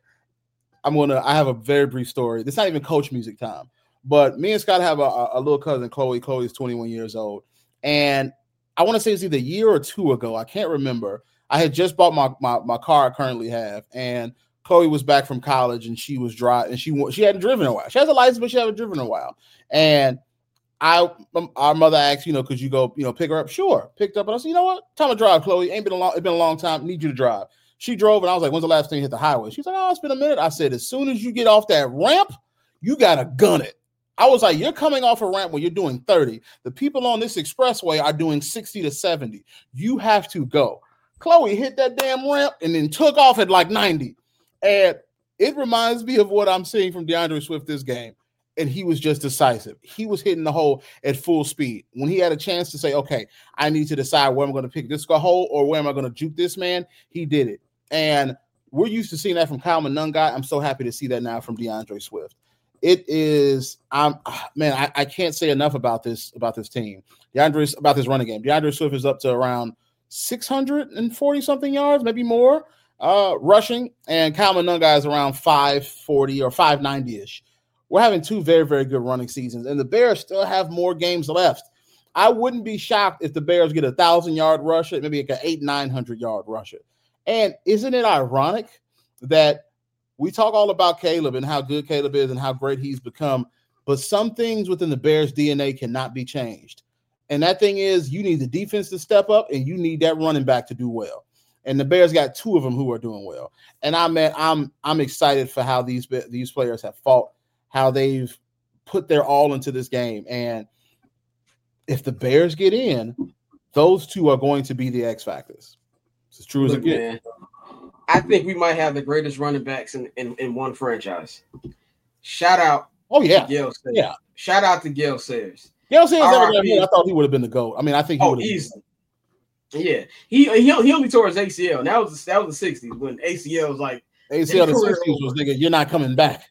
Speaker 3: I'm going to, I have a very brief story. It's not even coach music time, but me and Scott have a, a little cousin, Chloe. Chloe is twenty-one years old. And I want to say it's either a year or two ago. I can't remember. I had just bought my, my, my car I currently have. And Chloe was back from college and she was dry and she she hadn't driven in a while. She has a license, but she hadn't driven in a while. And I, our mother asked, you know, could you go, you know, pick her up? Sure. Picked up. And I said, you know what? Time to drive, Chloe. Ain't been a long, it's been a long time. Need you to drive. She drove and I was like, when's the last time you hit the highway? She's like, oh, it's been a minute. I said, as soon as you get off that ramp, you got to gun it. I was like, you're coming off a ramp when you're doing thirty. The people on this expressway are doing sixty to seventy. You have to go. Chloe hit that damn ramp and then took off at like ninety. And it reminds me of what I'm seeing from DeAndre Swift this game. And he was just decisive. He was hitting the hole at full speed. When he had a chance to say, okay, I need to decide where I'm going to pick this hole or where am I going to juke this man, he did it. And we're used to seeing that from Kyle Monangai. I'm so happy to see that now from DeAndre Swift. It is, I'm man, I, I can't say enough about this, about this team. DeAndre, about this running game. DeAndre Swift is up to around six hundred forty something yards, maybe more. Uh, rushing, and Kyle Monangai is around five forty or five ninety-ish. We're having two very, very good running seasons, and the Bears still have more games left. I wouldn't be shocked if the Bears get a thousand-yard rusher, maybe like an eight, nine hundred-yard rusher. And isn't it ironic that we talk all about Caleb and how good Caleb is and how great he's become, but some things within the Bears' D N A cannot be changed. And that thing is you need the defense to step up, and you need that running back to do well. And the Bears got two of them who are doing well. And I'm I'm I'm excited for how these these players have fought, how they've put their all into this game. And if the Bears get in, those two are going to be the X factors. It's as true as it gets.
Speaker 4: I think we might have the greatest running backs in, in, in one franchise. Shout out.
Speaker 3: Oh yeah,
Speaker 4: to Gale Sayers.
Speaker 3: Yeah.
Speaker 4: Shout out to Gale Sayers.
Speaker 3: Gale Sayers never got hit. I thought he would have been the GOAT. I mean, I think he
Speaker 4: oh,
Speaker 3: would have
Speaker 4: easily. Yeah, he, he he only tore his A C L. And that was that was the sixties when A C L was like
Speaker 3: A C L the sixties was nigga. You're not coming back.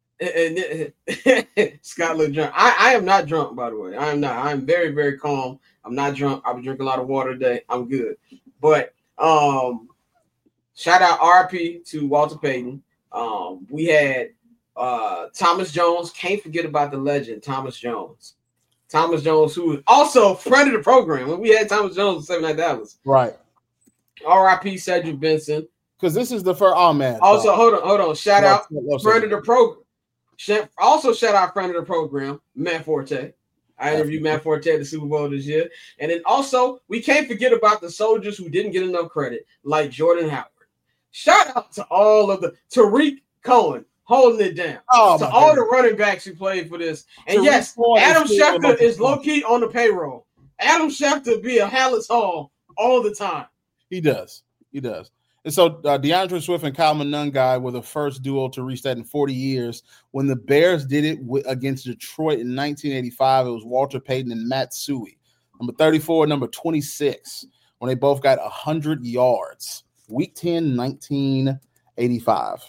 Speaker 4: And, and, Scott looked drunk. I, I am not drunk, by the way. I am not. I'm very very calm. I'm not drunk. I've been drinking a lot of water today. I'm good. But um, shout out R P to Walter Payton. Um, we had uh Thomas Jones. Can't forget about the legend Thomas Jones. Thomas Jones, who was also a friend of the program when we had Thomas Jones in seventy-nine Dallas.
Speaker 3: Right.
Speaker 4: R I P Cedric Benson.
Speaker 3: Because this is the first. Oh man.
Speaker 4: Also,
Speaker 3: uh,
Speaker 4: hold on, hold on. Shout
Speaker 3: well,
Speaker 4: out
Speaker 3: well,
Speaker 4: friend of the program. Also, shout out friend of the program, Matt Forte. I interviewed Matt Forte at the Super Bowl this year. And then also, we can't forget about the soldiers who didn't get enough credit, like Jordan Howard. Shout out to all of the Tariq Cohen holding it down.
Speaker 3: Oh,
Speaker 4: to all goodness. the running backs who played for this. And Tariq yes, Cohen Adam Schefter is low-key on the payroll. Adam Schefter be a Hallis Hall all the time.
Speaker 3: He does. He does. And so uh, DeAndre Swift and Kyle Monangai were the first duo to reach that in forty years. When the Bears did it w- against Detroit in nineteen eighty-five, it was Walter Payton and Matt Suhey. Number thirty-four, number twenty-six, when they both got one hundred yards. Week ten, nineteen eighty-five.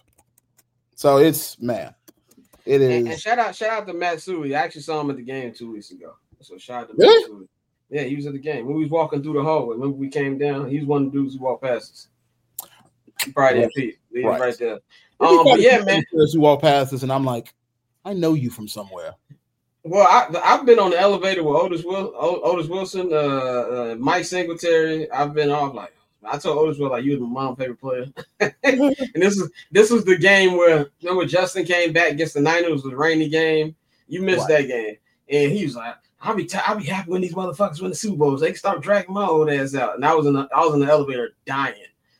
Speaker 3: So it's, man, it is.
Speaker 4: And, and shout out shout out to Matt Suhey. I actually saw him at the game two weeks ago. So shout out to
Speaker 3: really?
Speaker 4: Matt Suhey. Yeah, he was at the game. When we was walking through the hallway, when we came down, he was one of the dudes who walked past us. Friday and Pete. He was right there. Um, but yeah, man.
Speaker 3: You walk past us, and I'm like, I know you from somewhere.
Speaker 4: Well, I, I've been on the elevator with Otis, Will, Otis Wilson, uh, uh, Mike Singletary. I've been off like I told Otis Will like you was my mom's favorite player. And this is this was the game where remember Justin came back against the Niners. It was a rainy game. You missed right. that game, and he was like, "I'll be t- I'll be happy when these motherfuckers win the Super Bowls. They can start dragging my old ass out." And I was in the I was in the elevator dying.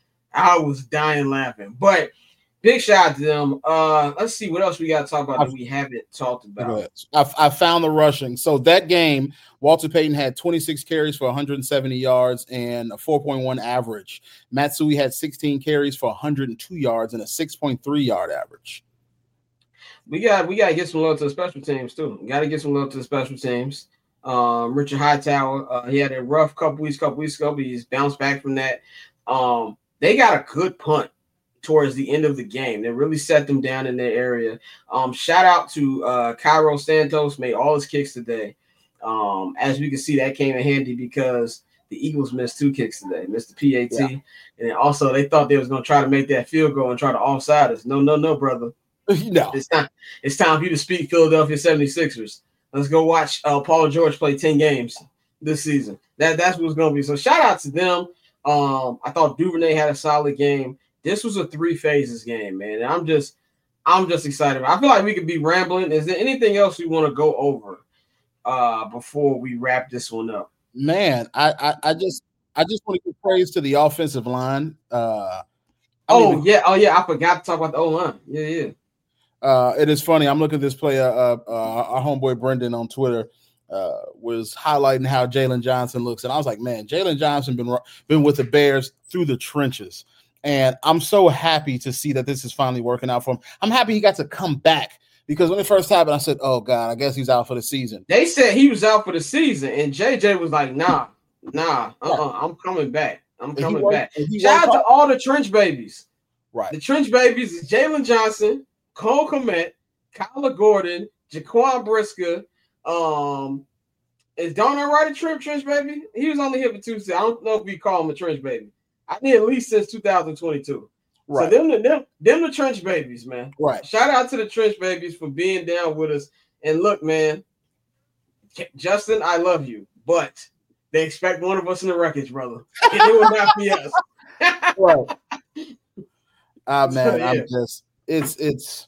Speaker 4: I was dying laughing, but big shout out to them. Uh, let's see what else we got to talk about that we haven't talked about.
Speaker 3: I, I found the rushing. So that game, Walter Payton had twenty-six carries for one hundred seventy yards and a four point one average. Matt Suhey had sixteen carries for one hundred two yards and a six point three yard average.
Speaker 4: We got we got to get some love to the special teams too. We got to get some love to the special teams. Um, Richard Hightower, uh, he had a rough couple weeks, couple weeks ago, but he's bounced back from that. Um, They got a good punt towards the end of the game. They really set them down in their area. Um, shout out to uh, Cairo Santos, made all his kicks today. Um, as we can see, that came in handy because the Eagles missed two kicks today, missed the P A T. Yeah. And then also they thought they was going to try to make that field goal and try to offside us. No, no, no, brother.
Speaker 3: No.
Speaker 4: It's time, it's time for you to speak Philadelphia seventy-sixers. Let's go watch uh, Paul George play ten games this season. That, that's what's going to be. So shout out to them. Um, I thought Duvernay had a solid game. This was a three phases game, man. And I'm just, I'm just excited. I feel like we could be rambling. Is there anything else we want to go over uh, before we wrap this one up?
Speaker 3: Man, I, I, I just, I just want to give praise to the offensive line. Uh,
Speaker 4: oh mean, yeah, oh yeah, I forgot to talk about the O line. Yeah, yeah.
Speaker 3: Uh, it is funny. I'm looking at this player, uh, uh, our homeboy Brendan on Twitter. Uh, was highlighting how Jalen Johnson looks, and I was like, man, Jalen Johnson been been with the Bears through the trenches, and I'm so happy to see that this is finally working out for him. I'm happy he got to come back because when it first happened, I said, oh God, I guess he's out for the season.
Speaker 4: They said he was out for the season, and J J was like, nah, nah, uh-uh, right. I'm coming back. I'm coming back. Shout out to all the trench babies.
Speaker 3: Right.
Speaker 4: The trench babies is Jalen Johnson, Cole Kmet, Kyler Gordon, Jaquan Brisker. Um, is Darnell Wright a trench trench baby? He was only here for two seasons. I don't know if we call him a trench baby. I think at least since two thousand twenty-two. Right. So them the them, them the trench babies, man.
Speaker 3: Right.
Speaker 4: Shout out to the trench babies for being down with us. And look, man, Justin, I love you, but they expect one of us in the wreckage, brother. And it will not be us.
Speaker 3: Right. Ah, uh, man,
Speaker 4: so, yeah.
Speaker 3: I'm just it's it's.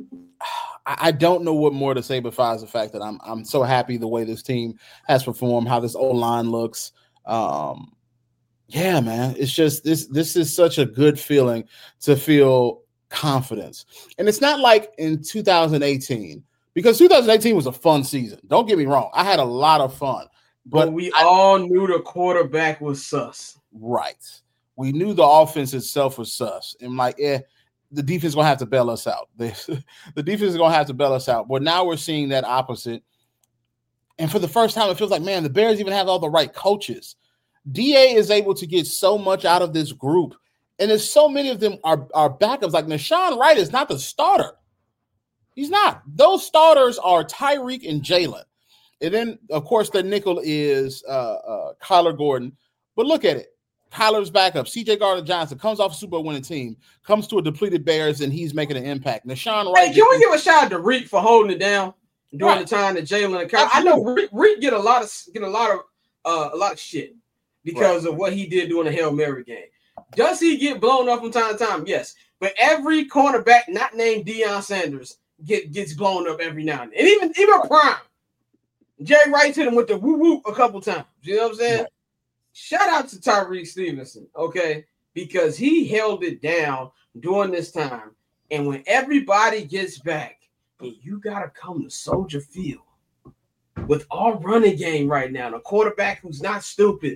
Speaker 3: I don't know what more to say besides the fact that I'm I'm so happy the way this team has performed, how this O-line looks. Um, yeah, man, it's just this this is such a good feeling to feel confidence. And it's not like in two thousand eighteen, because two thousand eighteen was a fun season. Don't get me wrong. I had a lot of fun. But,
Speaker 4: but we
Speaker 3: I,
Speaker 4: all knew the quarterback was sus.
Speaker 3: Right. We knew the offense itself was sus. And like, eh, the defense is going to have to bail us out. The, the defense is going to have to bail us out. But now we're seeing that opposite. And for the first time, it feels like, man, the Bears even have all the right coaches. D A is able to get so much out of this group. And there's so many of them are, are backups. Like Nashawn Wright is not the starter. He's not. Those starters are Tyreek and Jalen. And then, of course, the nickel is uh, uh, Kyler Gordon. But look at it. Kyler's backup, C J Gardner-Johnson, comes off a Super Bowl winning team, comes to a depleted Bears, and he's making an impact. Nashawn Wright.
Speaker 4: Hey, can we give a shout out to Reek for holding it down during right. the time that Jalen and Kyler? I know Reek, Reek get a lot of get a lot of uh, a lot of shit because right. of what he did during the Hail Mary game. Does he get blown up from time to time? Yes. But every cornerback not named Deion Sanders get, gets blown up every now and then. And even, even Prime. Jerry Rice hit him with the woo-woo a couple times. You know what I'm saying? Right. Shout out to Tyreek Stevenson, okay? Because he held it down during this time. And when everybody gets back, and you got to come to Soldier Field with our running game right now, and a quarterback who's not stupid,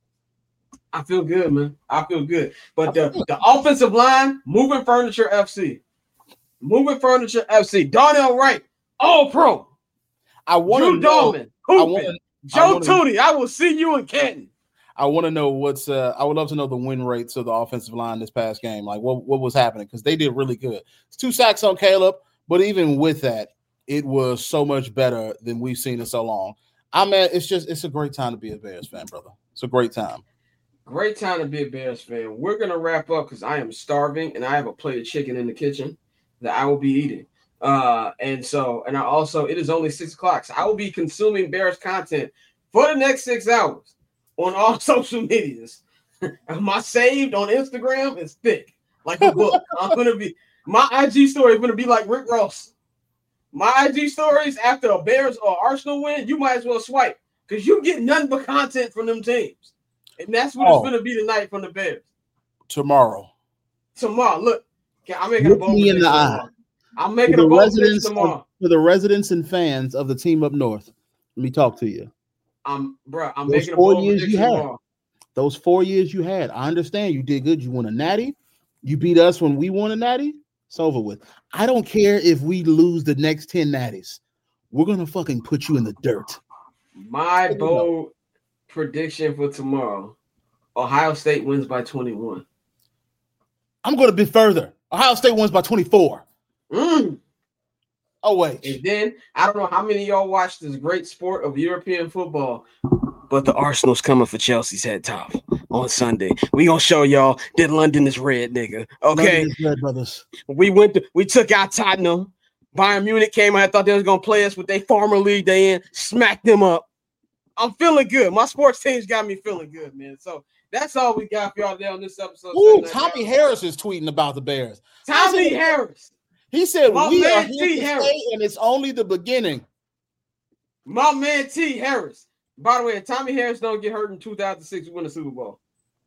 Speaker 4: I feel good, man. I feel good. But the, the offensive line, Moving Furniture F C. Moving Furniture F C. Darnell Wright, all pro.
Speaker 3: I want to
Speaker 4: Drew
Speaker 3: know.
Speaker 4: Dolman, Hoopin, Joe Tooney. I will see you in Canton.
Speaker 3: I want to know what's. Uh, I would love to know the win rates of the offensive line this past game. Like what, what was happening because they did really good. It's two sacks on Caleb, but even with that, it was so much better than we've seen in so long. I mean, it's just it's a great time to be a Bears fan, brother. It's a great time.
Speaker 4: Great time to be a Bears fan. We're gonna wrap up because I am starving and I have a plate of chicken in the kitchen that I will be eating. Uh, and so, and I also, it is only six o'clock. So I will be consuming Bears content for the next six hours. On all social medias. My saved on Instagram is thick, like a book. I'm gonna be my I G story is gonna be like Rick Ross. My I G stories after a Bears or Arsenal win, you might as well swipe because you get nothing but content from them teams, and that's what oh. it's gonna be tonight from the Bears.
Speaker 3: Tomorrow.
Speaker 4: Tomorrow, look, I'm making
Speaker 3: look
Speaker 4: a bold
Speaker 3: me in the eye.
Speaker 4: I'm making a bold prediction tomorrow
Speaker 3: of, for the residents and fans of the team up north. Let me talk to you.
Speaker 4: I'm, bro, I'm
Speaker 3: those
Speaker 4: making
Speaker 3: four
Speaker 4: a bold
Speaker 3: years you had.
Speaker 4: Tomorrow.
Speaker 3: Those four years you had. I understand you did good. You won a natty. You beat us when we won a natty. It's over with. I don't care if we lose the next ten natties. We're gonna fucking put you in the dirt.
Speaker 4: My bold prediction for tomorrow: Ohio State wins by twenty-one.
Speaker 3: I'm gonna be further. Ohio State wins by twenty-four.
Speaker 4: Mm.
Speaker 3: Oh wait.
Speaker 4: And then I don't know how many of y'all watch this great sport of European football, but the Arsenal's coming for Chelsea's head top on Sunday. We gonna show y'all that London is red, nigga. Okay,
Speaker 3: London is red, brothers.
Speaker 4: We went to, we took out Tottenham. Bayern Munich came out. I thought they was gonna play us with their farmer league they in, smacked them up. I'm feeling good. My sports teams got me feeling good, man. So that's all we got for y'all today on this episode.
Speaker 3: Ooh, Tommy Harris is tweeting about the Bears.
Speaker 4: Tommy Harris.
Speaker 3: He said,
Speaker 4: My
Speaker 3: we
Speaker 4: man
Speaker 3: are here
Speaker 4: T.
Speaker 3: to
Speaker 4: Harris.
Speaker 3: stay, and it's only the beginning.
Speaker 4: My man T. Harris. By the way, if Tommy Harris don't get hurt in two thousand six, we win the Super Bowl.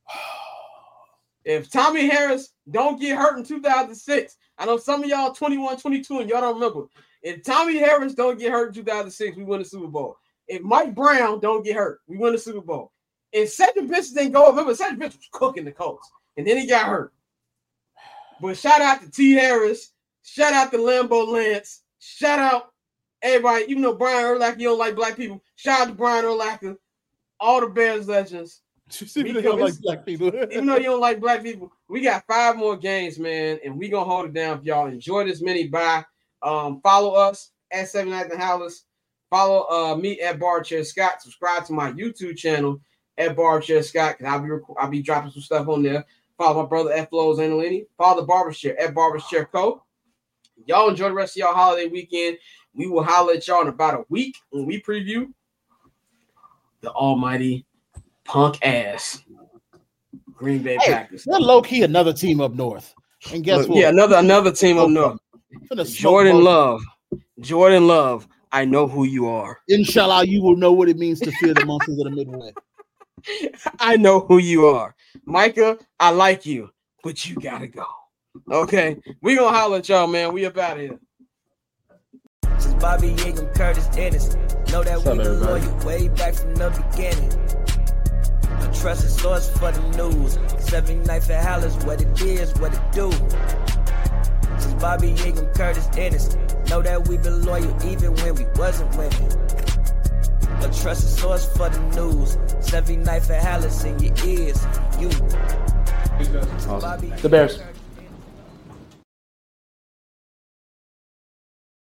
Speaker 4: If Tommy Harris don't get hurt in two thousand six, I know some of y'all twenty-one, twenty-two, and y'all don't remember. If Tommy Harris don't get hurt in two thousand six, we win the Super Bowl. If Mike Brown don't get hurt, we win the Super Bowl. If Cedric Benson didn't go up, remember, Cedric Benson was cooking the Colts, and then he got hurt. But shout out to T. Harris. Shout out to Lambo Lance. Shout out everybody. Even though Brian Urlacher, you don't like black people. Shout out to Brian Urlacher. All the Bears legends.
Speaker 3: Even though you don't like black people.
Speaker 4: Even though you don't like black people. We got five more games, man. And we going to hold it down for y'all. Enjoy this mini bye. Um, follow us at Seven Nights in Hollis. Follow uh, me at Bar Chair Scott. Subscribe to my YouTube channel at Bar Chair Scott. Because I'll be, rec- I'll be dropping some stuff on there. Follow my brother at Flows Angelini. Follow the Barber Chair at Barber Chair Co. Y'all enjoy the rest of y'all holiday weekend. We will holler at y'all in about a week when we preview the almighty punk ass Green Bay
Speaker 3: hey,
Speaker 4: Packers.
Speaker 3: They're low key another team up north. And guess
Speaker 4: Look,
Speaker 3: what?
Speaker 4: Yeah, another another team up north. Jordan Love. Jordan Love. I know who you are.
Speaker 3: Inshallah, you will know what it means to fear the monsters of the Midway.
Speaker 4: I know who you are. Micah, I like you, but you gotta go. Okay, we gonna holler at y'all, man. We up out of here.
Speaker 2: Since Bobby Yagam, Curtis Dennis, know that we been loyal way back from the beginning. A trusted source for the news. Every night for Hallis, what it is, what it do. Since Bobby Yagam, Curtis Dennis, know that we been loyal even when we wasn't winning. A trusted source for the news. Every night for Hallis in your ears, you.
Speaker 3: Awesome. The Bears.